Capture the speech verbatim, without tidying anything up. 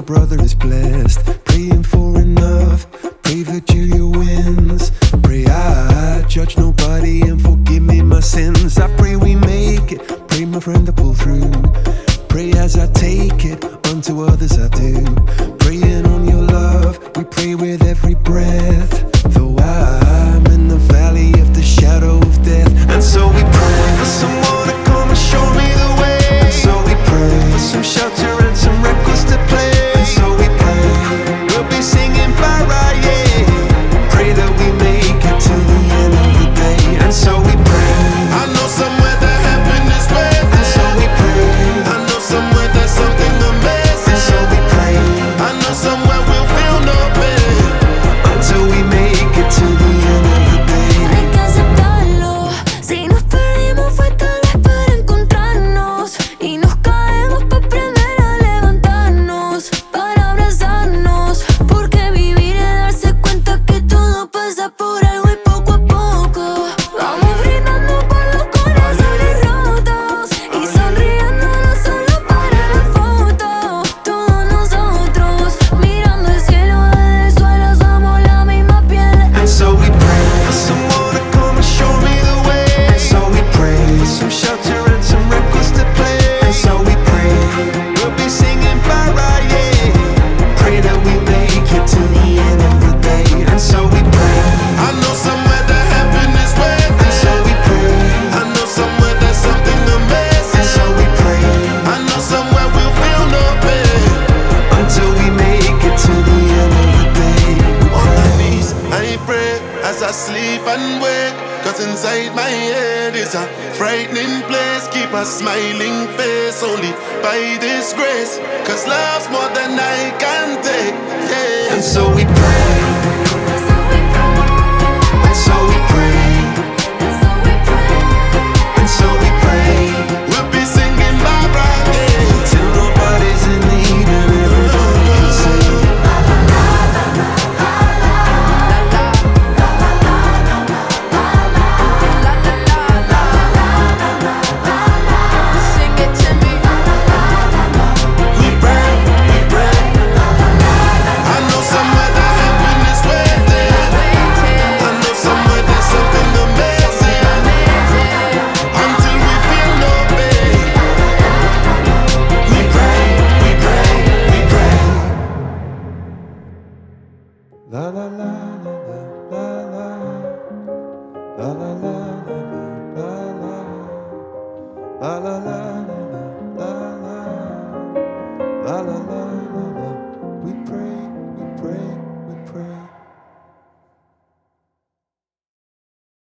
brother is blessed. Praying for enough, pray Virgilia wins. Pray I judge nobody and forgive me my sins. I pray we make it, pray my friend to pull through. Pray as I take it, unto others I do. Praying on your love, we pray with every breath. Though I'm in the valley of the shadow of death. And so we pray for someone to come and show me the way. And so we pray for some shelter and some records to play. And so we pray, we'll be singing para, yeah. Pray that we make it to the end of the day. And so we pray, I know somewhere that heaven is waiting. and so we pray, I know somewhere there's something amazing. and so we pray, I know somewhere we'll feel no pain until we make it to the end of the day. Hay que aceptarlo. Si nos perdimos fue tal vez para encontrarnos. Y nos caemos para aprender a levantarnos, para abrazarnos. Porque vivir es darse cuenta que todo pasa por algo y poco a poco vamos brindando por los corazones rotos y sonriendo no solo para la foto. Todos nosotros mirando el cielo desde el suelo somos la misma piel. And so we pray for someone to come and show me the way. And so we pray for some shelter and some records to play. And so we pray, we'll be singing para, yeah. Pray that we make it to the end of the day. And so we pray, I know somewhere that heaven is waiting. and so we pray, I know somewhere there's something amazing. and so we pray, I know somewhere we'll feel no pain until we make it to the end of the day. On my knees, I pray as I sleep and wake. Cause inside my head is a frightening place. Keep a smiling face only by this grace. Cause love's more than I can take, yeah. And so we pray,